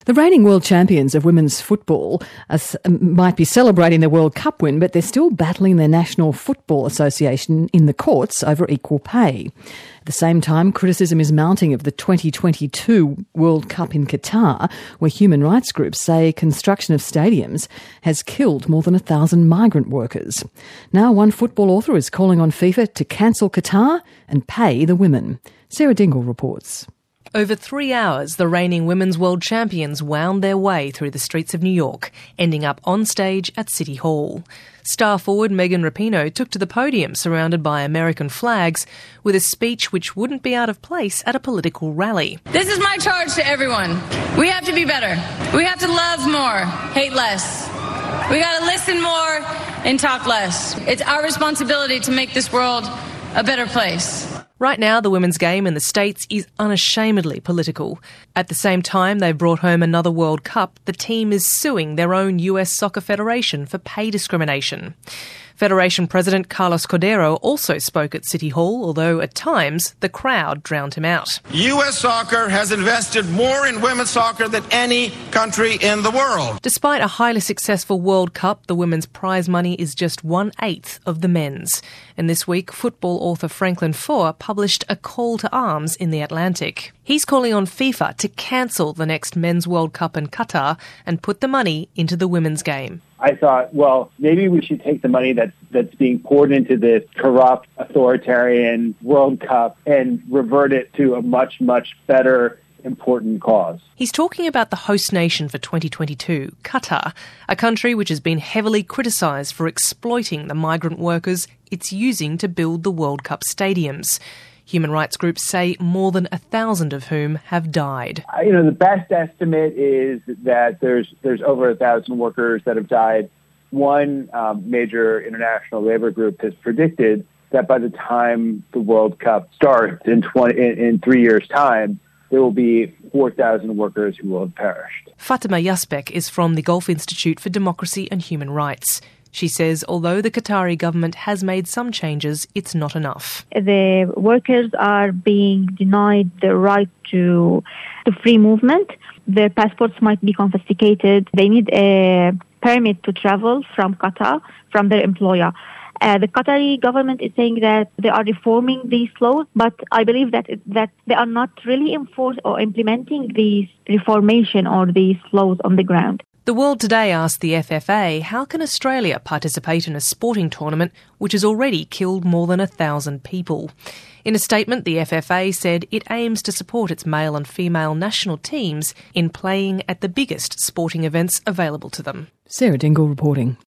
The reigning world champions of women's football might be celebrating their World Cup win, but they're still battling their National Football Association in the courts over equal pay. At the same time, criticism is mounting of the 2022 World Cup in Qatar, where human rights groups say construction of stadiums has killed more than 1,000 migrant workers. Now one football author is calling on FIFA to cancel Qatar and pay the women. Sarah Dingle reports. Over 3 hours, the reigning women's world champions wound their way through the streets of New York, ending up on stage at City Hall. Star forward Megan Rapinoe took to the podium surrounded by American flags with a speech which wouldn't be out of place at a political rally. This is my charge to everyone. We have to be better. We have to love more, hate less. We got to listen more and talk less. It's our responsibility to make this world a better place. Right now, the women's game in the States is unashamedly political. At the same time they've brought home another World Cup, the team is suing their own US Soccer Federation for pay discrimination. Federation President Carlos Cordeiro also spoke at City Hall, although at times the crowd drowned him out. U.S. Soccer has invested more in women's soccer than any country in the world. Despite a highly successful World Cup, the women's prize money is just 1/8 of the men's. And this week, football author Franklin Foer published a call to arms in The Atlantic. He's calling on FIFA to cancel the next Men's World Cup in Qatar and put the money into the women's game. I thought, well, maybe we should take the money that's being poured into this corrupt, authoritarian World Cup and revert it to a much, much better, important cause. He's talking about the host nation for 2022, Qatar, a country which has been heavily criticised for exploiting the migrant workers it's using to build the World Cup stadiums. Human rights groups say more than 1,000 of whom have died. The best estimate is that there's over 1,000 workers that have died. One major international labor group has predicted that by the time the World Cup starts in 3 years' time, there will be 4,000 workers who will have perished. Fatima Yazbek is from the Gulf Institute for Democracy and Human Rights. She says although the Qatari government has made some changes, it's not enough. The workers are being denied the right to free movement. Their passports might be confiscated. They need a permit to travel from Qatar, from their employer. The Qatari government is saying that they are reforming these laws, but I believe that they are not really enforcing or implementing these reformation or these laws on the ground. The World Today asked the FFA, how can Australia participate in a sporting tournament which has already killed more than 1,000 people? In a statement, the FFA said it aims to support its male and female national teams in playing at the biggest sporting events available to them. Sarah Dingle reporting.